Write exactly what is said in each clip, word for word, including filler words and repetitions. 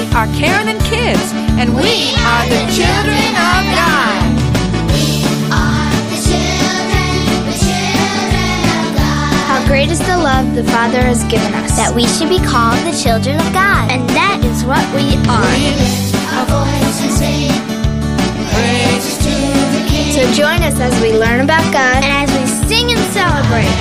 are Karen and Kids, and we are the children of God. We are the children, the children of God. How great is the love the Father has given us, That we should be called the children of God. and that is what we are. We lift our voice and sing praises to the King. So join us as we learn about God and as we sing and celebrate.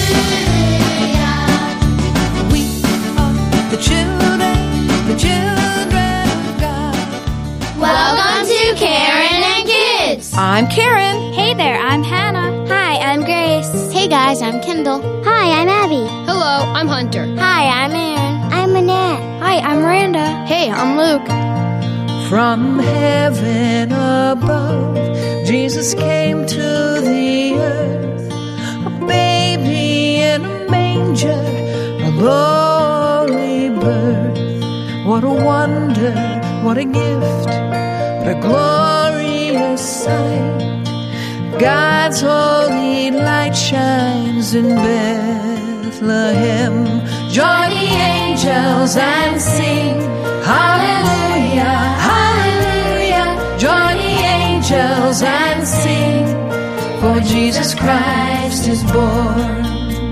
We are the children, the children of God. Welcome to Karen and Kids. I'm Karen. Hey there, I'm Hannah. Hi, I'm Grace. Hey guys, I'm Kendall. Hi, I'm Abby. Hello, I'm Hunter. Hi, I'm Aaron. I'm Annette. Hi, I'm Miranda. Hey, I'm Luke. From heaven above, Jesus came to the earth, a baby in a manger, a lowly birth. What a wonder, what a gift, what a glorious sight. God's holy light shines in Bethlehem. Join the angels and sing, hallelujah, hallelujah. Join the angels and sing, for Jesus Christ is born.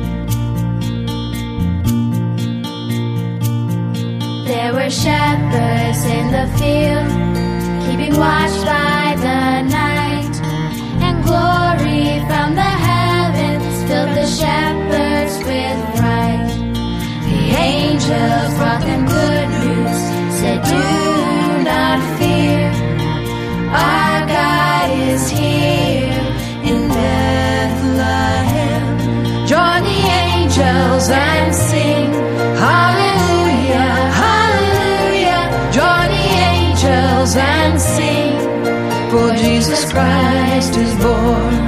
There were shepherds in the field, keeping watch by the night, and glory from the heavens filled the shepherds with fright. The angels brought them good news, said, "Do not fear, our God is here in Bethlehem." Join the angels and sing, hallelujah, hallelujah. Join the angels and sing, for Jesus Christ is born.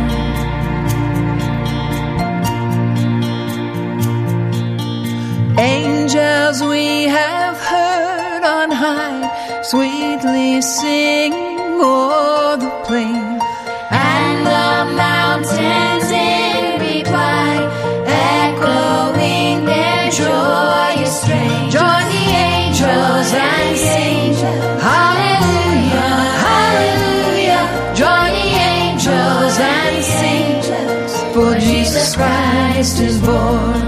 Angels we have heard on high, sweetly singing o'er the plain, And the mountains in reply, echoing their joyous strain. join the angels and sing, hallelujah, hallelujah. Join the angels and sing, for Jesus Christ is born.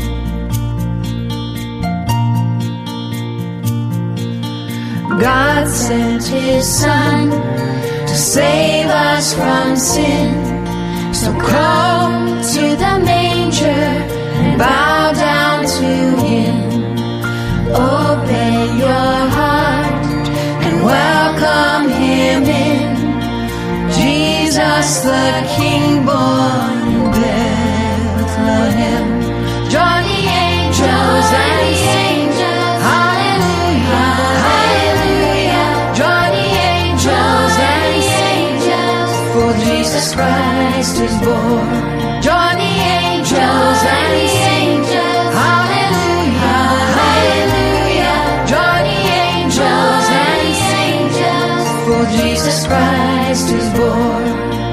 God sent His Son to save us from sin. So come to the manger and bow down to Him. Open your heart and welcome Him in. Jesus the King born in Bethlehem. Join the angels and sing, hallelujah, hallelujah. Join the angels and sing, for Jesus Christ is born. Join the angels and sing, hallelujah, hallelujah. Join the angels and sing, for Jesus Christ is born.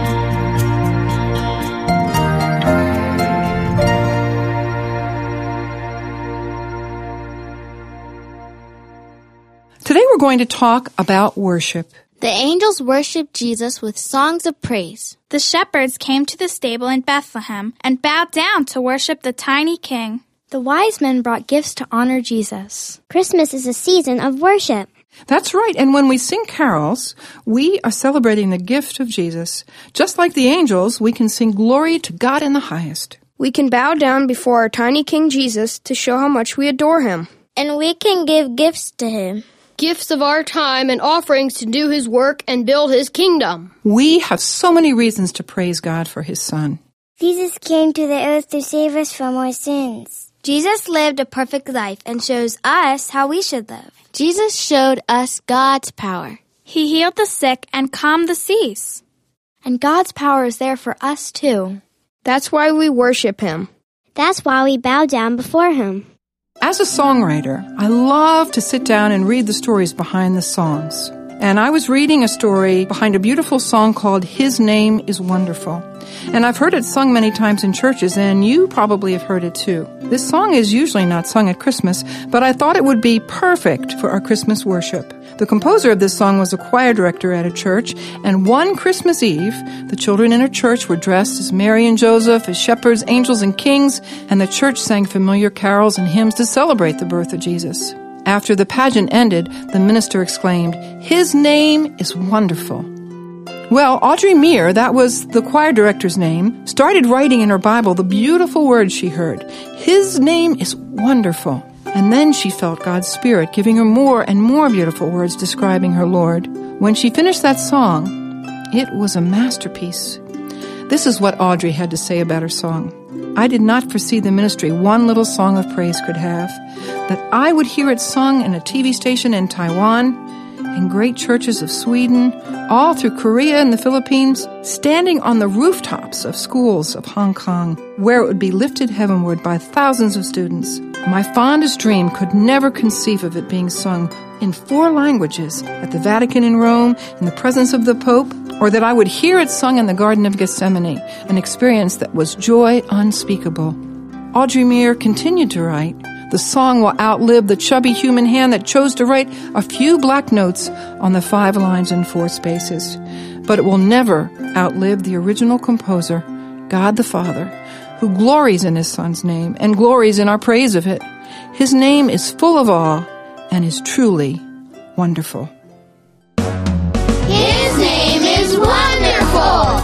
Today we're going to talk about worship. The angels worshiped Jesus with songs of praise. The shepherds came to the stable in Bethlehem and bowed down to worship the tiny king. The wise men brought gifts to honor Jesus. Christmas is a season of worship. That's right, and when we sing carols, we are celebrating the gift of Jesus. Just like the angels, we can sing glory to God in the highest. We can bow down before our tiny King Jesus to show how much we adore him. And we can give gifts to him. Gifts of our time and offerings to do his work and build his kingdom. We have so many reasons to praise God for His Son. Jesus came to the earth to save us from our sins. Jesus lived a perfect life and shows us how we should live. Jesus showed us God's power. He healed the sick and calmed the seas. And God's power is there for us too. That's why we worship him. That's why we bow down before him. As a songwriter, I love to sit down and read the stories behind the songs. And I was reading a story behind a beautiful song called His Name is Wonderful. And I've heard it sung many times in churches, and you probably have heard it too. This song is usually not sung at Christmas, but I thought it would be perfect for our Christmas worship. The composer of this song was a choir director at a church, and one Christmas Eve, the children in her church were dressed as Mary and Joseph, as shepherds, angels, and kings, and the church sang familiar carols and hymns to celebrate the birth of Jesus. After the pageant ended, the minister exclaimed, "His name is wonderful." Well, Audrey Meir, that was the choir director's name, started writing in her Bible the beautiful words she heard. His name is wonderful. And then she felt God's Spirit giving her more and more beautiful words describing her Lord. When she finished that song, it was a masterpiece. This is what Audrey had to say about her song. "I did not foresee the ministry one little song of praise could have, that I would hear it sung in a T V station in Taiwan, in great churches of Sweden, all through Korea and the Philippines, standing on the rooftops of schools of Hong Kong, where it would be lifted heavenward by thousands of students. My fondest dream could never conceive of it being sung in four languages at the Vatican in Rome, in the presence of the Pope, or that I would hear it sung in the Garden of Gethsemane, an experience that was joy unspeakable." Audrey Meir continued to write, "The song will outlive the chubby human hand that chose to write a few black notes on the five lines and four spaces. But it will never outlive the original composer, God the Father, who glories in His Son's name and glories in our praise of it. His name is full of awe and is truly wonderful." His name is wonderful.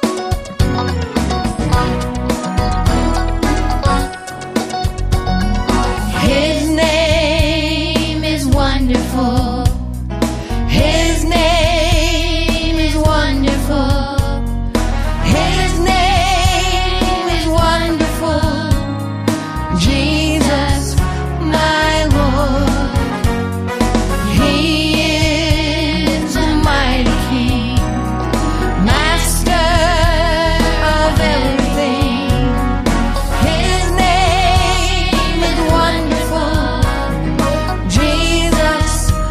His name is wonderful. His name is wonderful. His name is wonderful. Jesus, my Lord. He is a mighty King, Master of everything. His name is wonderful. Jesus,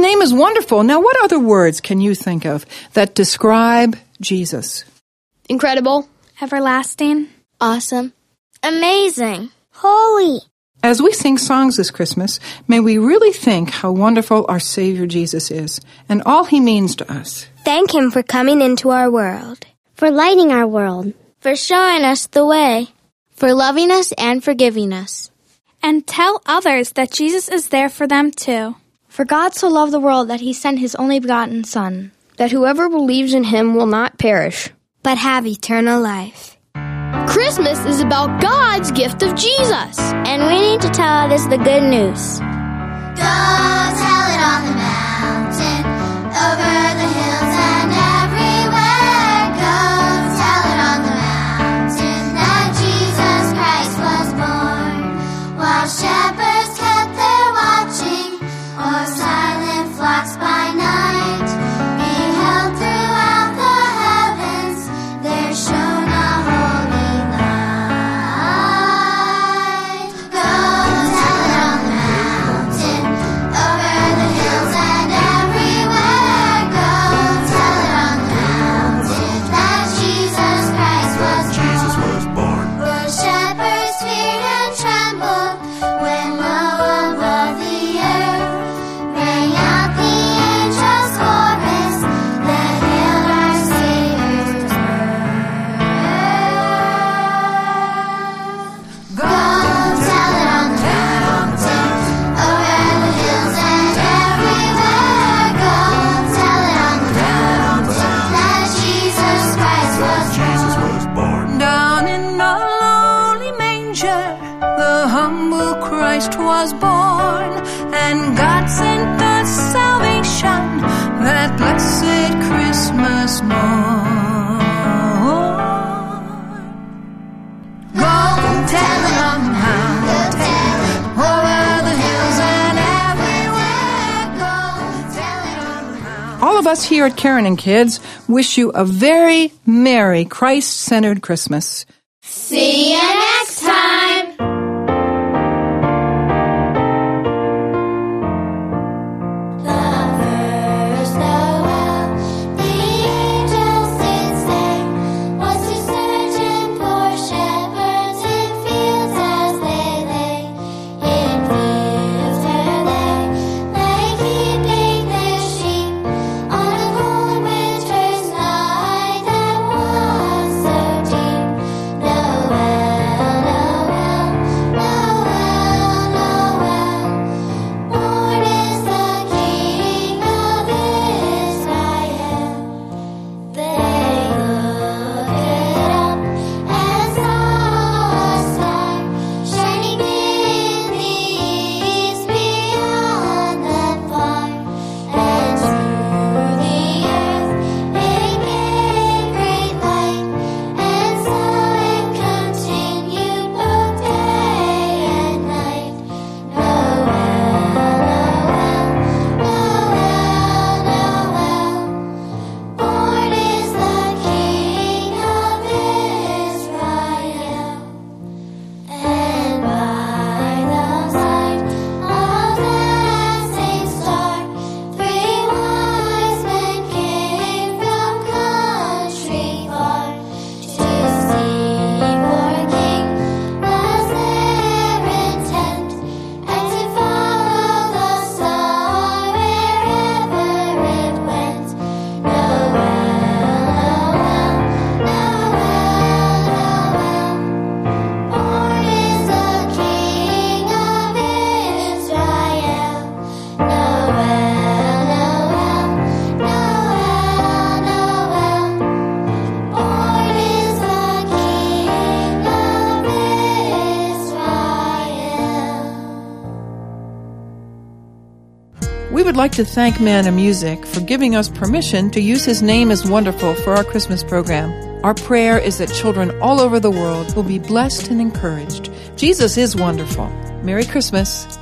name is wonderful. Now, what other words can you think of that describe Jesus? Incredible. Everlasting. Awesome. Amazing. Holy. As we sing songs this Christmas, may we really think how wonderful our Savior Jesus is and all he means to us. Thank him for coming into our world, For lighting our world. for showing us the way, for loving us and forgiving us. And tell others that Jesus is there for them too. For God so loved the world that he sent his only begotten Son, that whoever believes in him will not perish, but have eternal life. Christmas is about God's gift of Jesus. And we need to tell others the good news. Go tell it on the mountain, over the hills and everywhere. Go tell it on the mountain that Jesus Christ was born. While shepherds kept their watching, or silent flocks by night, beheld throughout the heavens there shone a holy light. Go tell it on the mountain, over the hills and everywhere. Go tell it on the mountain that Jesus Christ was born. Jesus was born. The shepherds feared and trembled when low above the earth rang out the angels' chorus that hailed our Savior's birth. Go tell it on the mountain, over the hills and everywhere. Go tell it on the mountain that Jesus Christ was Jesus born. was born. Down in a lowly manger, the humble Christ was born, and God sent us salvation that blessed Christmas morn. Go tell it on the mountain, over the hills and everywhere. Go tell it on the mountain. All of us here at Karen and Kids wish you a very merry Christ-centered Christmas. See you next time. The first Noel, the angels did say, was to search and poor shepherds in fields as they lay. In fields where they lay keeping their sheep on a cold winter's night that was so deep. Noel, Noel, Noel, Noel, born is the King of Israel. They looked up and saw a star shining in the east beyond them far, and to the earth it gave great light, and so it continued both day and night. Noel, Noel, Noel, Noel, born is the King of Israel. And by the side of that same star, three wise men came from country far to see poor King was their intent, and to follow the star wherever it went. Noel, Noel, Noel, born is the King of Israel. Noel, Noel, Noel, Noel, born is the King of Israel. We would like to thank Man of Music for giving us permission to use his name is wonderful for our Christmas program. Our prayer is that children all over the world will be blessed and encouraged. Jesus is wonderful. Merry Christmas.